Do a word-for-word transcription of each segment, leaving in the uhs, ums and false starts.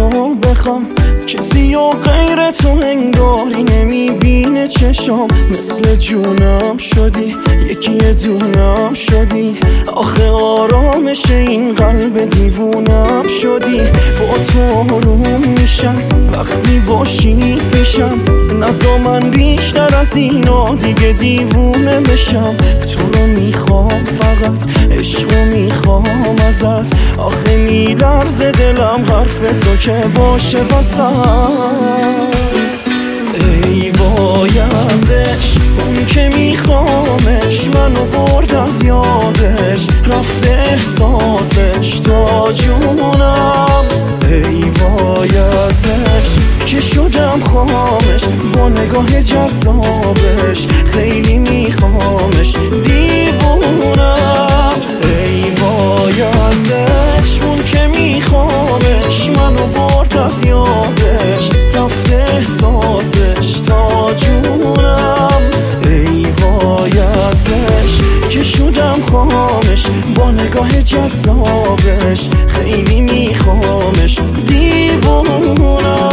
تو بخوام، کسی و غیر تو انگاری نمیبینه چشام. مثل جونم شدی، یکی دونم شدی، آخه آرامش این قلب دیوونم شدی. با تو روم میشم وقتی باشی پیشم، نزا من بیشتر از اینا دیگه دیوونه بشم. تو رو میخوام فقط، عشقو میخوام ازت، آخه میلرزه دلم حرف تو که باشه واسم. ای وای ازش اون که میخوامش، منو برد از یادش، رفته احساسش تا جونم. ای وای ازش که شدم خامش، با نگاه جذابش خیلی میخوامش، دیوونم. ای وای ازش اون که میخوامش، منو برد از یادش، رفته احساسش تا جونم. ای وای ازش که شدم خامش، با نگاه جذابش خیلی میخوامش، دیوونم.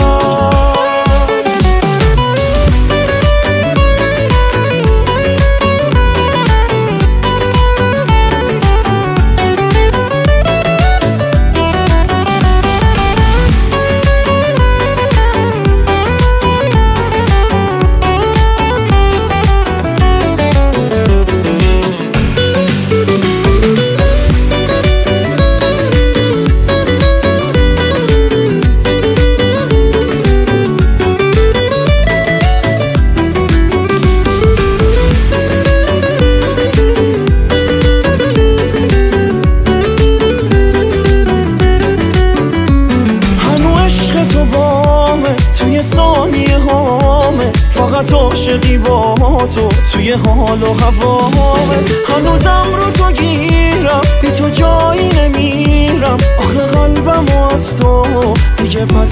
توی ثانیه هامه، فقط عاشقی با تو توی حال و هوامه. هنوزم رو تو گیرم، بی تو جایی نمیرم، آخه قلبمو از تو دیگه پس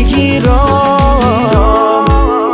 نمیگیرم.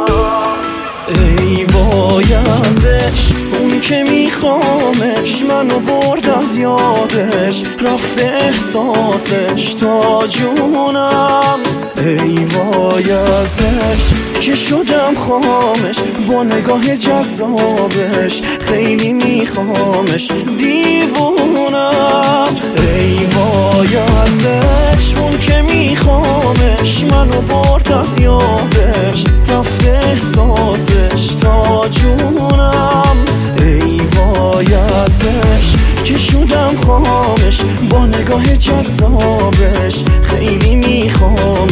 ای وای ازش اون که میخوامش، منو برد از یادش، رفته احساسش تا جونم. ای وای ازش که شدم خامش، با نگاه جذابش خیلی میخوامش، دیوونم. ای وای ازش اون که میخوامش، منو برد از یادش، رفته احساسش تا جونم. ای وای ازش که شدم خامش، با نگاه جذابش خیلی میخوام